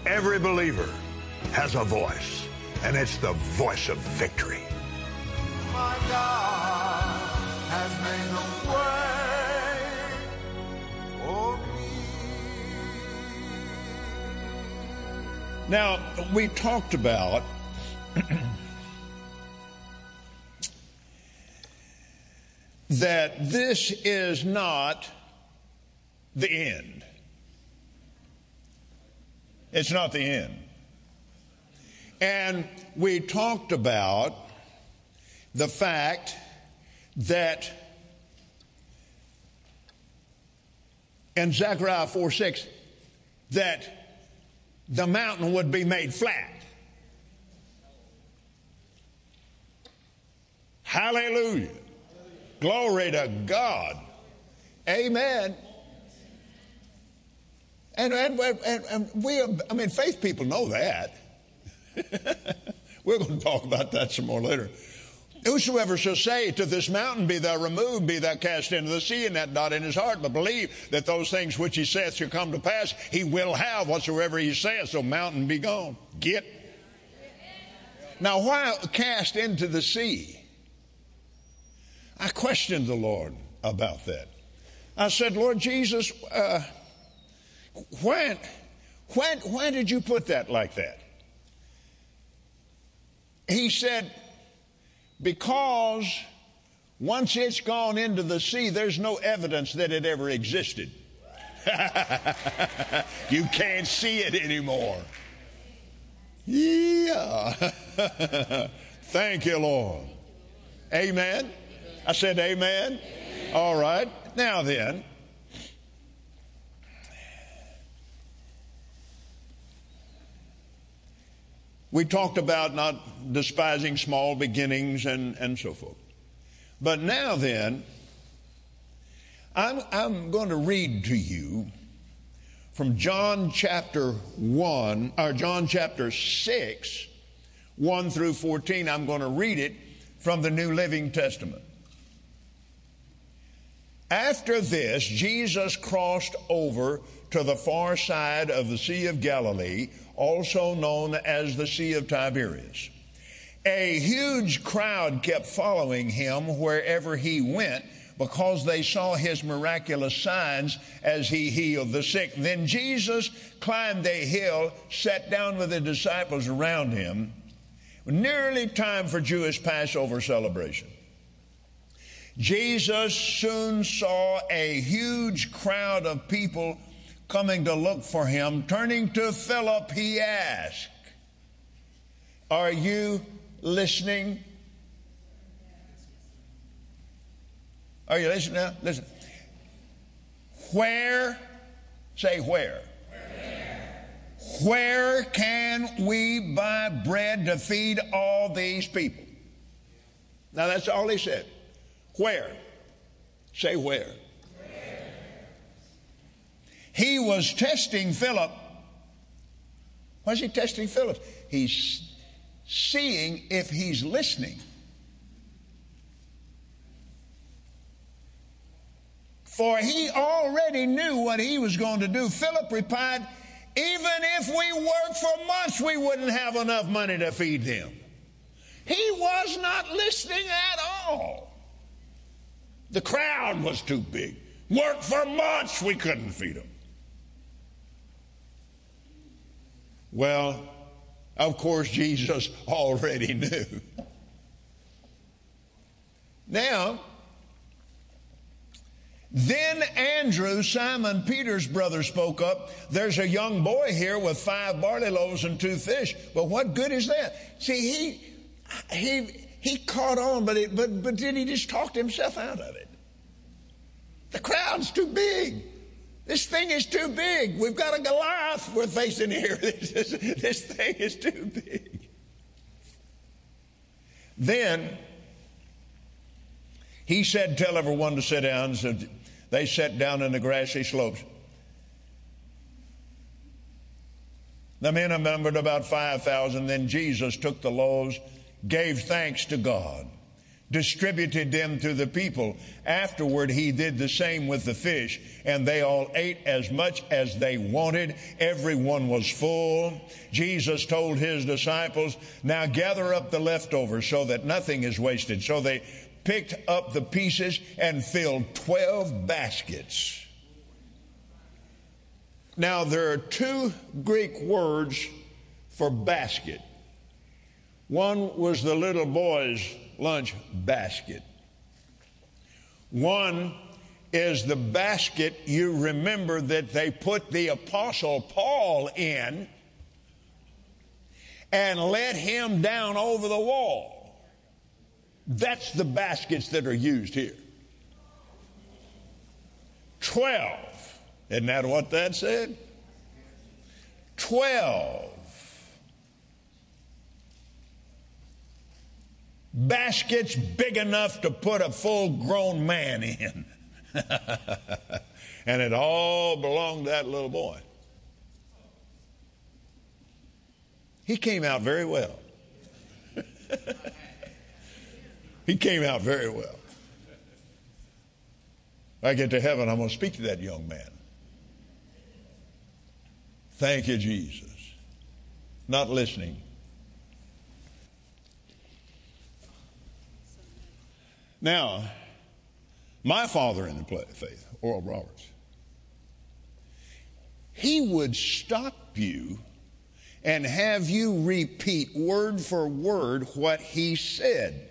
Every believer has a voice, and it's the voice of victory. My God has made a way for me. Now, we talked about that this is not the end. It's not the end. And we talked about the fact that in Zechariah 4:6 that the mountain would be made flat. Hallelujah. Glory to God. Amen. And we, faith people know that. We're going to talk about that some more later. Whosoever shall say to this mountain, be thou removed, be thou cast into the sea, and that not in his heart, but believe that those things which he saith shall come to pass, he will have whatsoever he saith, so mountain be gone. Get. Now, why cast into the sea? I questioned the Lord about that. I said, Lord Jesus, when did you put that like that? He said, because once it's gone into the sea, there's no evidence that it ever existed. You can't see it anymore. Yeah. Thank you, Lord. Amen. I said amen. All right. Now then, we talked about not despising small beginnings and so forth. But now then, I'm going to read to you from John chapter 1, or John chapter 6, 1 through 14. I'm going to read it from the New Living Testament. After this, Jesus crossed over to the far side of the Sea of Galilee, also known as the Sea of Tiberias. A huge crowd kept following him wherever he went, because they saw his miraculous signs as he healed the sick. Then Jesus climbed a hill, sat down with the disciples around him. Nearly time for Jewish Passover celebration. Jesus soon saw a huge crowd of people coming to look for him. Turning to Philip, he asked, "Are you listening?" Are you listening now? Listen. Where? Say where. Where can we buy bread to feed all these people? Now that's all he said. Where? Say where. He was testing Philip. Why is he testing Philip? He's seeing if he's listening. For he already knew what he was going to do. Philip replied, "Even if we worked for months, we wouldn't have enough money to feed them." He was not listening at all. The crowd was too big. Worked for months, we couldn't feed them. Well, of course, Jesus already knew. Now, then Andrew, Simon Peter's brother, spoke up. "There's a young boy here with 5 barley loaves and 2 fish. But what good is that?" See, he caught on, but then he just talked himself out of it. The crowd's too big. This thing is too big. We've got a Goliath we're facing here. This thing is too big. Then he said, "Tell everyone to sit down." So they sat down in the grassy slopes. The men numbered about 5,000. Then Jesus took the loaves, gave thanks to God, distributed them to the people. Afterward, he did the same with the fish, and they all ate as much as they wanted. Everyone was full. Jesus told his disciples, now gather up the leftovers so that nothing is wasted. So they picked up the pieces and filled 12 baskets. Now, there are two Greek words for basket. One was the little boy's lunch basket. One is the basket you remember that they put the Apostle Paul in and let him down over the wall. That's the baskets that are used here. 12. Isn't that what that said? 12. Baskets big enough to put a full-grown man in. And it all belonged to that little boy. He came out very well. He came out very well. When I get to heaven, I'm going to speak to that young man. Thank you, Jesus. Not listening. Now, my father in the faith, Oral Roberts, he would stop you and have you repeat word for word what he said.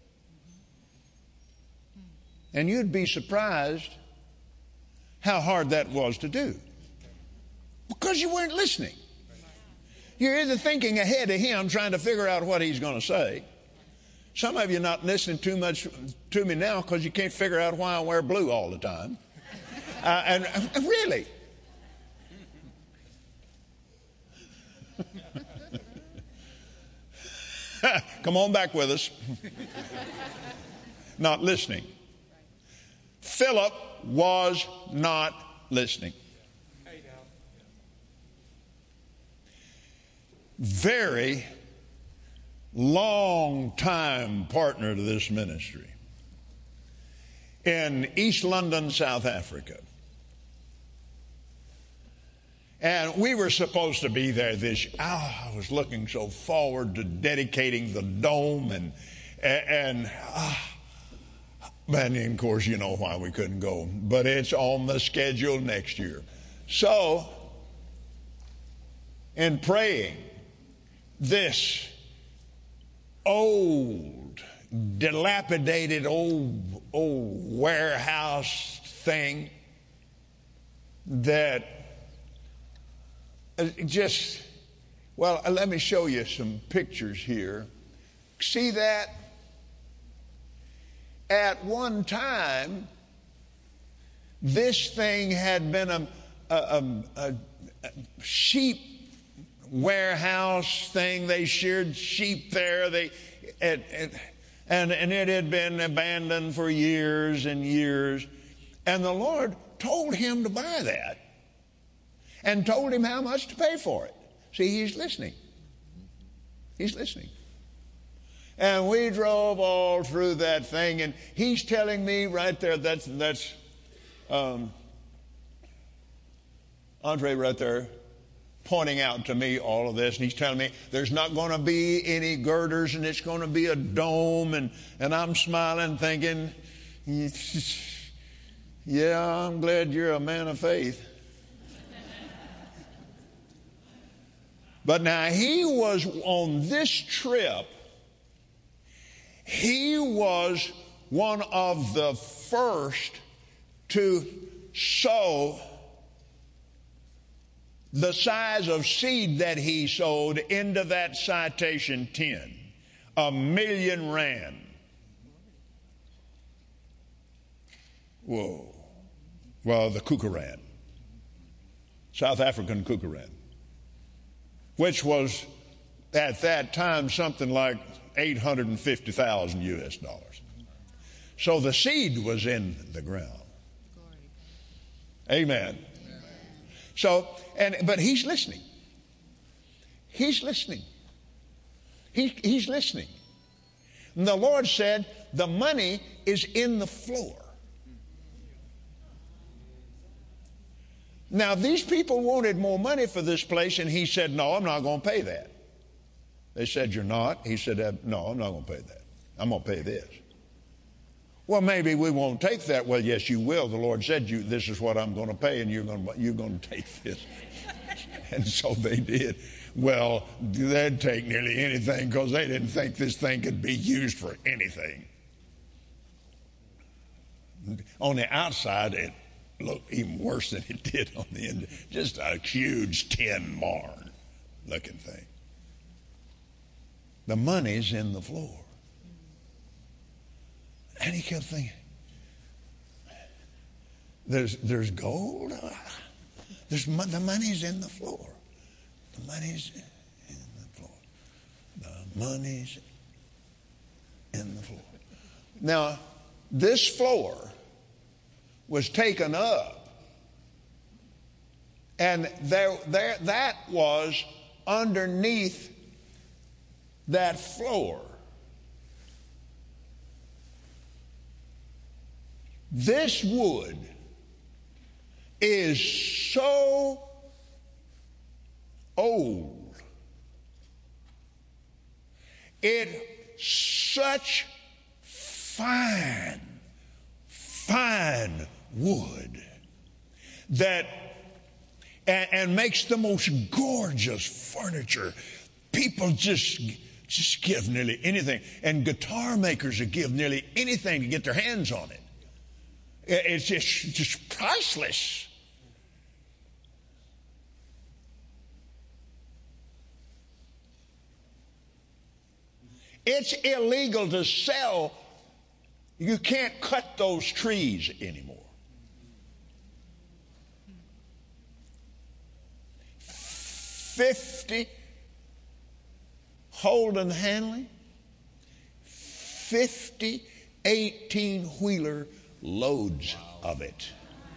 And you'd be surprised how hard that was to do. Because you weren't listening. You're either thinking ahead of him, trying to figure out what he's going to say. Some of you are not listening too much to me now because you can't figure out why I wear blue all the time. And really. Come on back with us. Not listening. Philip was not listening. Very long time partner to this ministry in East London, South Africa. And we were supposed to be there this year. I was looking so forward to dedicating the dome and of course you know why we couldn't go, but it's on the schedule next year. So in praying, this old, dilapidated old warehouse thing that just, well, let me show you some pictures here. See that? At one time, this thing had been a sheep warehouse thing. They sheared sheep there. And it had been abandoned for years and years. And the Lord told him to buy that and told him how much to pay for it. See, he's listening. He's listening. And we drove all through that thing, and he's telling me right there, that's Andre right there, pointing out to me all of this, and he's telling me there's not going to be any girders, and it's going to be a dome, and I'm smiling, thinking, yeah, I'm glad you're a man of faith. But now he was on this trip, he was one of the first to sow the size of seed that he sowed into that citation tin, 1 million rand. Whoa. Well, the Kukurand, South African Kukurand, which was at that time something like 850,000 US dollars. So the seed was in the ground. Amen. So, but he's listening. He's listening. He's listening. And the Lord said, the money is in the floor. Now, these people wanted more money for this place, and he said, no, I'm not going to pay that. They said, you're not? He said, no, I'm not going to pay that. I'm going to pay this. Well, maybe we won't take that. Well, yes, you will. The Lord said, this is what I'm going to pay, and you're going to take this. And so they did. Well, they'd take nearly anything because they didn't think this thing could be used for anything. On the outside, it looked even worse than it did on the end. Just a huge tin barn looking thing. The money's in the floor. And he kept thinking, there's gold. The money's in the floor. The money's in the floor. The money's in the floor. Now, this floor was taken up, and that was underneath that floor. This wood is so old. It's such fine wood that and makes the most gorgeous furniture. People just give nearly anything, and guitar makers will give nearly anything to get their hands on it. It's just priceless. It's illegal to sell. You can't cut those trees anymore. 50 Holden Hanley, 50 18-wheeler loads of it.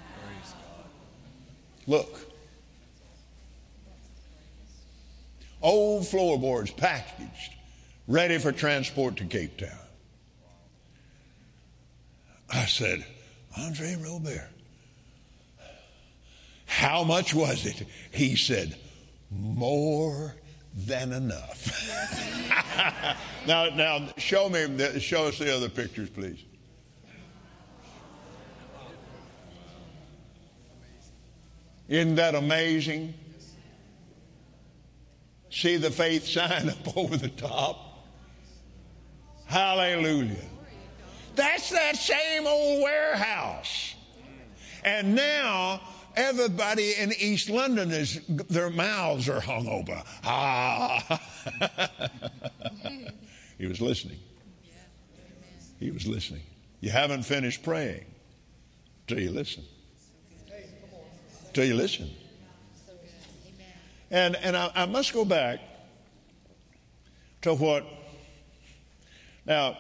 Look. Old floorboards packaged, ready for transport to Cape Town. I said, Andre Robert, how much was it? He said, more than enough. Now, show us the other pictures, please. Isn't that amazing? See the faith sign up over the top? Hallelujah. That's that same old warehouse. And now everybody in East London their mouths are hung over. Ah. He was listening. He was listening. You haven't finished praying till you listen. Till you listen. And I must go back to what. Now,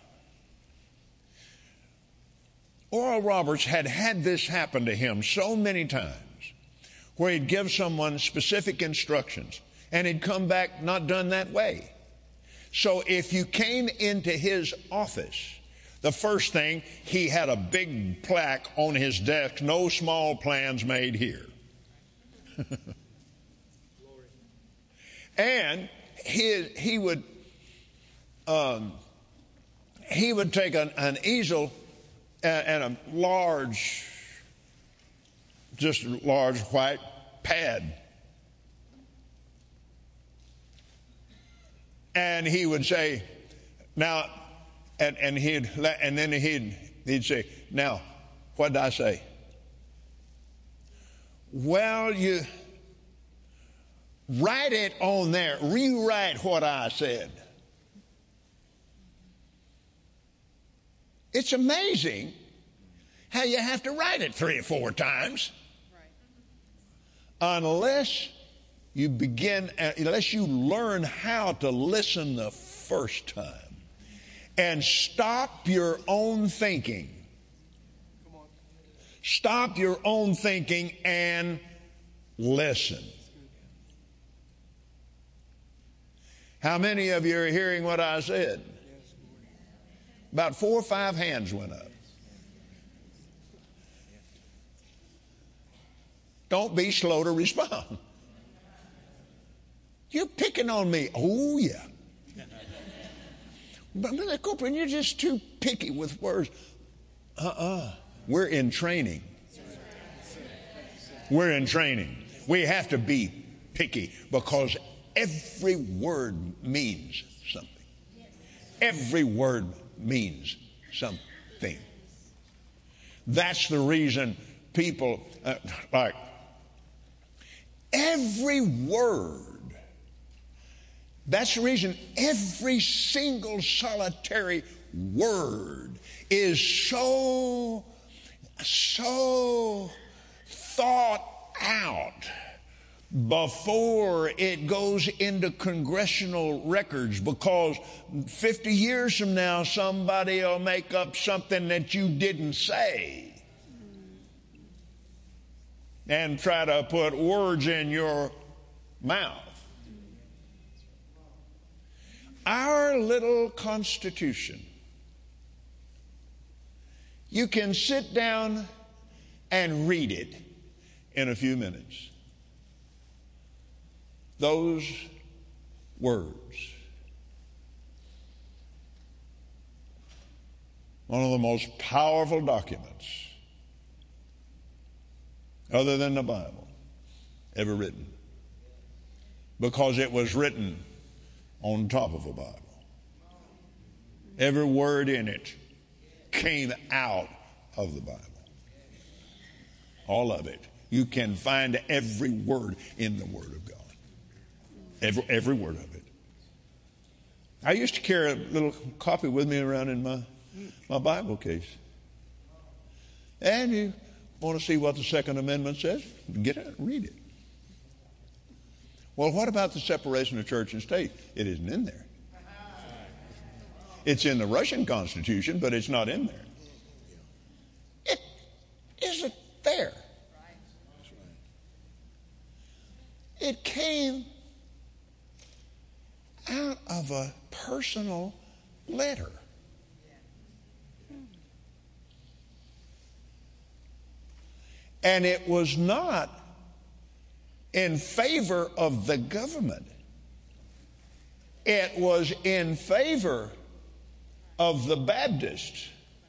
Oral Roberts had this happen to him so many times, where he'd give someone specific instructions, and he'd come back not done that way. So if you came into his office, the first thing, he had a big plaque on his desk, no small plans made here. And he would take an easel and a large white pad, and he would say, now, and then he'd say, now, what did I say? Well, you write it on there. Rewrite what I said. It's amazing how you have to write it 3 or 4 times. Right. Unless you learn how to listen the first time and stop your own thinking. Stop your own thinking and listen. How many of you are hearing what I said? About 4 or 5 hands went up. Don't be slow to respond. You're picking on me. Oh, yeah. But Brother Copeland, you're just too picky with words. We're in training. We're in training. We have to be picky because every word means something. Every word means something. That's the reason people, like, every word, that's the reason every single solitary word is so thought out before it goes into congressional records, because 50 years from now somebody will make up something that you didn't say and try to put words in your mouth. Our little Constitution, you can sit down and read it in a few minutes. Those words. One of the most powerful documents, other than the Bible, ever written. Because it was written on top of a Bible. Every word in it came out of the Bible. All of it. You can find every word in the Word of God. Every word of it. I used to carry a little copy with me around in my Bible case. And you want to see what the Second Amendment says? Get it, read it. Well, what about the separation of church and state? It isn't in there. It's in the Russian Constitution, but it's not in there. It isn't there. It came out of a personal letter. And it was not in favor of the government. It was in favor of the Baptists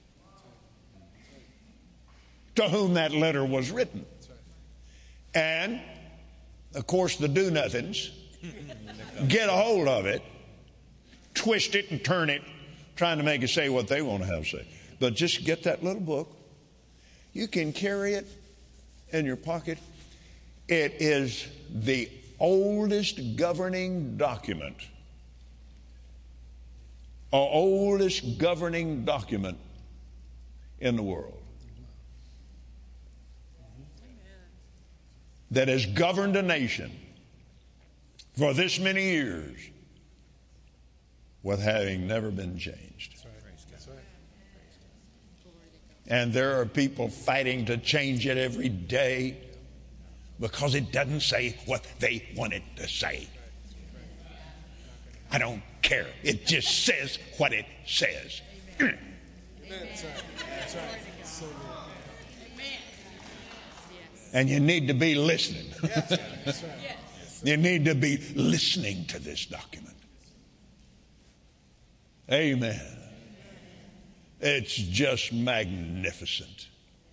to whom that letter was written. And, of course, the do-nothings get a hold of it, twist it and turn it, trying to make it say what they want to have say. But just get that little book. You can carry it in your pocket. It is the oldest governing document, oldest governing document in the world that has governed a nation for this many years with having never been changed. And there are people fighting to change it every day because it doesn't say what they want it to say. I don't care. It just says what it says. And you need to be listening. You need to be listening to this document. Amen. It's just magnificent.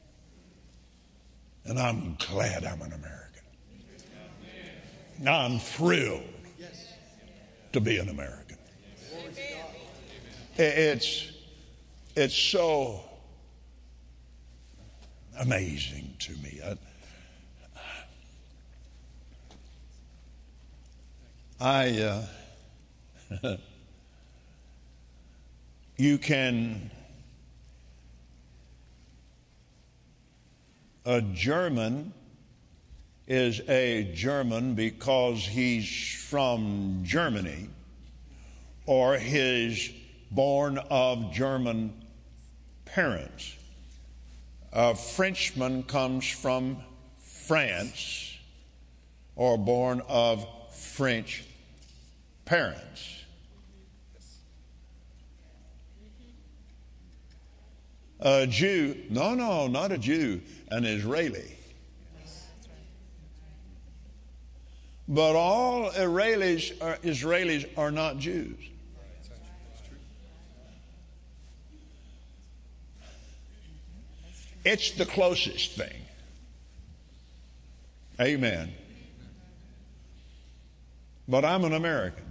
And I'm glad I'm an American. I'm thrilled to be an American. It's so amazing to me. You can, a German is a German because he's from Germany or he's born of German parents. A Frenchman comes from France or born of French parents. A Jew, no, not a Jew, an Israeli. But all Israelis are not Jews. It's the closest thing. Amen. But I'm an American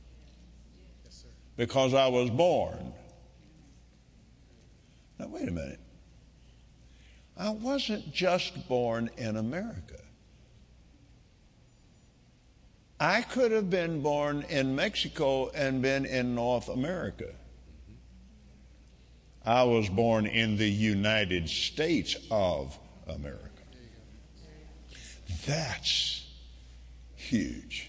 because I was born. Now, wait a minute. I wasn't just born in America. I could have been born in Mexico and been in North America. I was born in the United States of America. That's huge.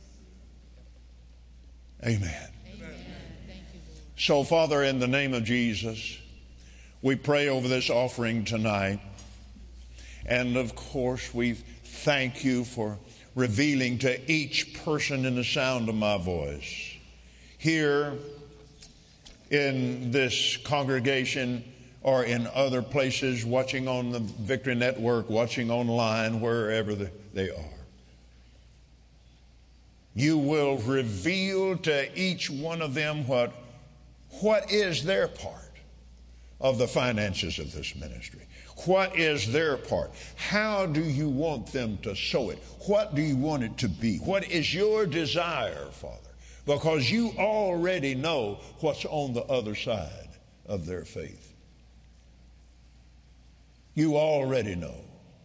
Amen. So, Father, in the name of Jesus, we pray over this offering tonight. And, of course, we thank you for revealing to each person in the sound of my voice here in this congregation or in other places, watching on the Victory Network, watching online, wherever they are. You will reveal to each one of them what is their part of the finances of this ministry. What is their part? How do you want them to sow it? What do you want it to be? What is your desire, Father? Because you already know what's on the other side of their faith. You already know.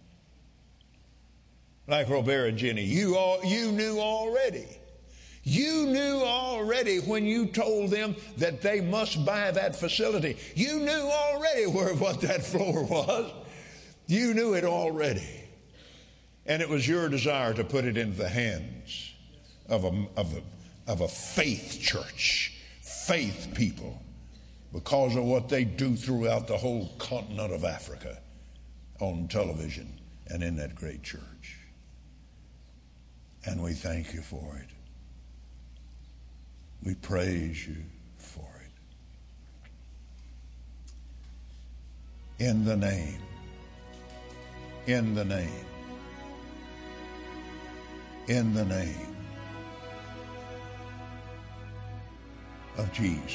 Like Robert and Jenny, you knew already. You knew already when you told them that they must buy that facility. You knew already what that floor was. You knew it already. And it was your desire to put it into the hands of a faith church, faith people, because of what they do throughout the whole continent of Africa on television and in that great church. And we thank you for it. We praise you for it. In the name of Jesus.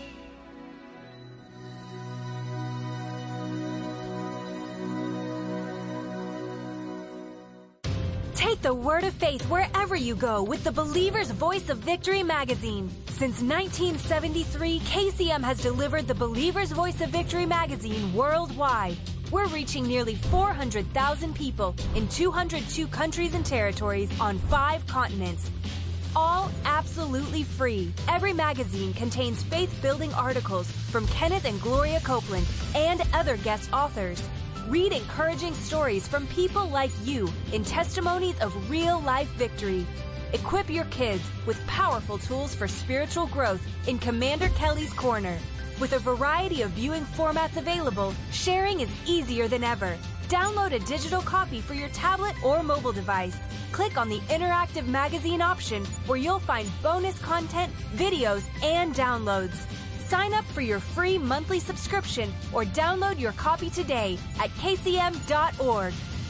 Take the word of faith wherever you go with the Believer's Voice of Victory magazine. Since 1973, KCM has delivered the Believer's Voice of Victory magazine worldwide. We're reaching nearly 400,000 people in 202 countries and territories on 5 continents. All absolutely free. Every magazine contains faith-building articles from Kenneth and Gloria Copeland and other guest authors. Read encouraging stories from people like you in testimonies of real-life victory. Equip your kids with powerful tools for spiritual growth in Commander Kelly's Corner. With a variety of viewing formats available, sharing is easier than ever. Download a digital copy for your tablet or mobile device. Click on the interactive magazine option where you'll find bonus content, videos, and downloads. Sign up for your free monthly subscription or download your copy today at kcm.org.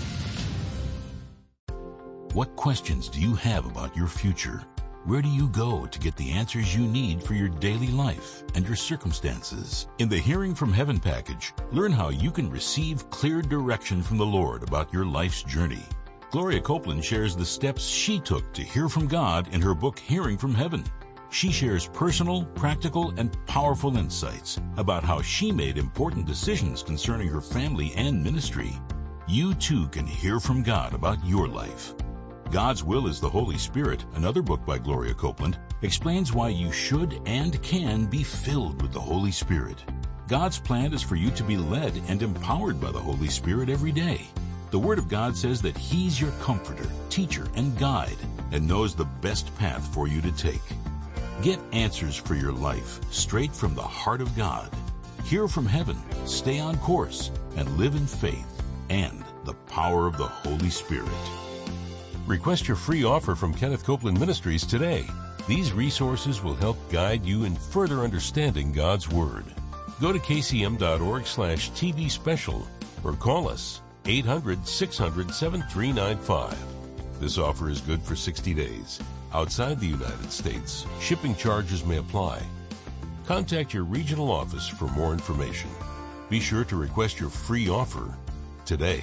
What questions do you have about your future? Where do you go to get the answers you need for your daily life and your circumstances? In the Hearing from Heaven package, learn how you can receive clear direction from the Lord about your life's journey. Gloria Copeland shares the steps she took to hear from God in her book, Hearing from Heaven. She shares personal, practical, and powerful insights about how she made important decisions concerning her family and ministry. You too can hear from God about your life. God's Will is the Holy Spirit, another book by Gloria Copeland, explains why you should and can be filled with the Holy Spirit. God's plan is for you to be led and empowered by the Holy Spirit every day. The Word of God says that He's your comforter, teacher, and guide, and knows the best path for you to take. Get answers for your life straight from the heart of God. Hear from heaven, stay on course, and live in faith and the power of the Holy Spirit. Request your free offer from Kenneth Copeland Ministries today. These resources will help guide you in further understanding God's Word. Go to kcm.org/TV special or call us 800-600-7395. This offer is good for 60 days. Outside the United States, shipping charges may apply. Contact your regional office for more information. Be sure to request your free offer today.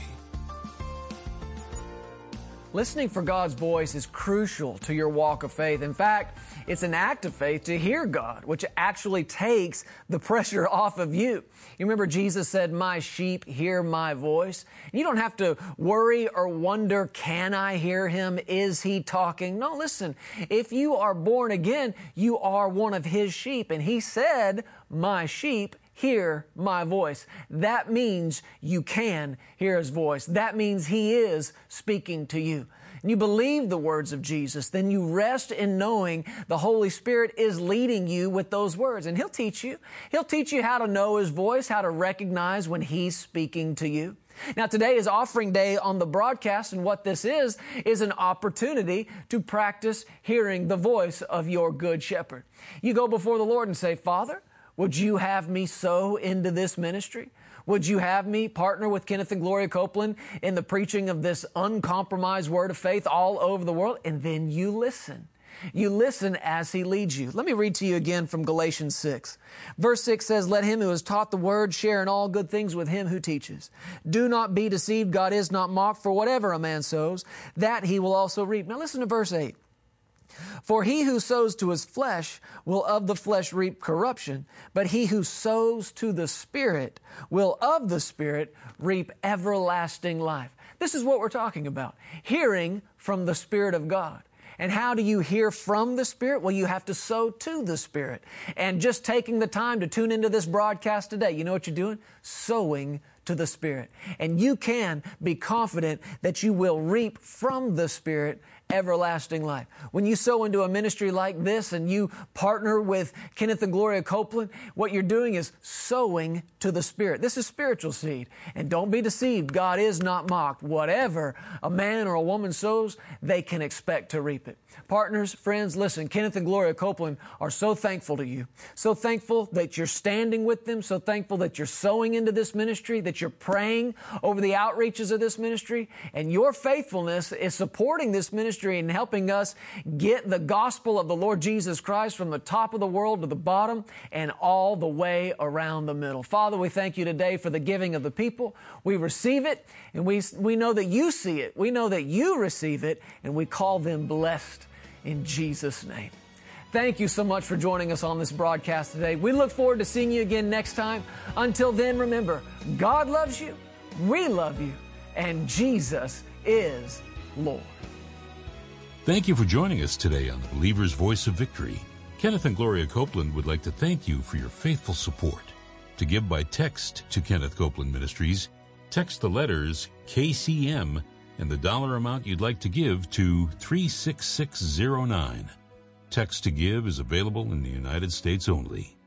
Listening for God's voice is crucial to your walk of faith. In fact, it's an act of faith to hear God, which actually takes the pressure off of you. You remember Jesus said, "My sheep hear my voice." You don't have to worry or wonder, can I hear him? Is he talking? No, listen, if you are born again, you are one of his sheep. And he said, "My sheep hear my voice." That means you can hear his voice. That means he is speaking to you. And you believe the words of Jesus, then you rest in knowing the Holy Spirit is leading you with those words. And he'll teach you. He'll teach you how to know his voice, how to recognize when he's speaking to you. Now, today is offering day on the broadcast, and what this is an opportunity to practice hearing the voice of your good shepherd. You go before the Lord and say, "Father, would you have me sow into this ministry? Would you have me partner with Kenneth and Gloria Copeland in the preaching of this uncompromised word of faith all over the world?" And then you listen. You listen as he leads you. Let me read to you again from Galatians 6. Verse 6 says, "Let him who has taught the word share in all good things with him who teaches. Do not be deceived. God is not mocked. For whatever a man sows, that he will also reap." Now listen to verse 8. "For he who sows to his flesh will of the flesh reap corruption, but he who sows to the Spirit will of the Spirit reap everlasting life." This is what we're talking about, hearing from the Spirit of God. And how do you hear from the Spirit? Well, you have to sow to the Spirit. And just taking the time to tune into this broadcast today, you know what you're doing? Sowing to the Spirit. And you can be confident that you will reap from the Spirit everlasting life. When you sow into a ministry like this and you partner with Kenneth and Gloria Copeland, what you're doing is sowing to the Spirit. This is spiritual seed. And don't be deceived. God is not mocked. Whatever a man or a woman sows, they can expect to reap it. Partners, friends, listen, Kenneth and Gloria Copeland are so thankful to you. So thankful that you're standing with them. So thankful that you're sowing into this ministry, that you're praying over the outreaches of this ministry. And your faithfulness is supporting this ministry and helping us get the gospel of the Lord Jesus Christ from the top of the world to the bottom and all the way around the middle. Father, we thank you today for the giving of the people. We receive it, and we know that you see it. We know that you receive it, and we call them blessed in Jesus' name. Thank you so much for joining us on this broadcast today. We look forward to seeing you again next time. Until then, remember, God loves you, we love you, and Jesus is Lord. Thank you for joining us today on the Believer's Voice of Victory. Kenneth and Gloria Copeland would like to thank you for your faithful support. To give by text to Kenneth Copeland Ministries, text the letters KCM and the dollar amount you'd like to give to 36609. Text to give is available in the United States only.